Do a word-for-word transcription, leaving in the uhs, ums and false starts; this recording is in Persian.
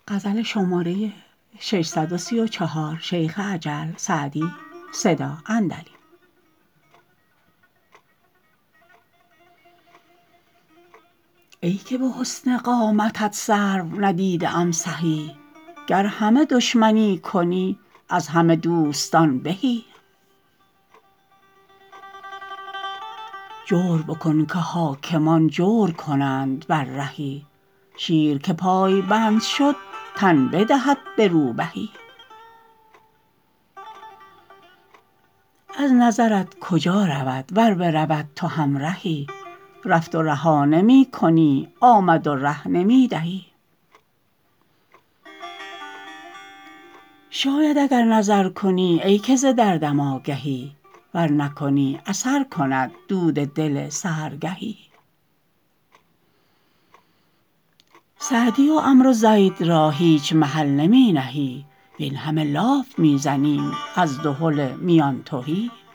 غزل شماره ششصد و سی و چهار شیخ عجل سعدی صدا اندلی. ای که به حسن قامتت سرو ندیده ام سهی، گر همه دشمنی کنی از همه دوستان بهی. جور بکن که حاکمان جور کنند بر رهی، شیر که پای بند شد تن بدهد به روبهی. از نظرت کجا رود ور برود تو همرهی، رفت و رها نمی کنی آمد و ره نمی دهی. شاید اگر نظر کنی ای که ز دردم آگهی، ور نکنی اثر کند دود دل سحرگهی. سعدی و عمرو و زید را هیچ محل نمی نهی، وین همه لاف می زنیم از دهل میان تهی.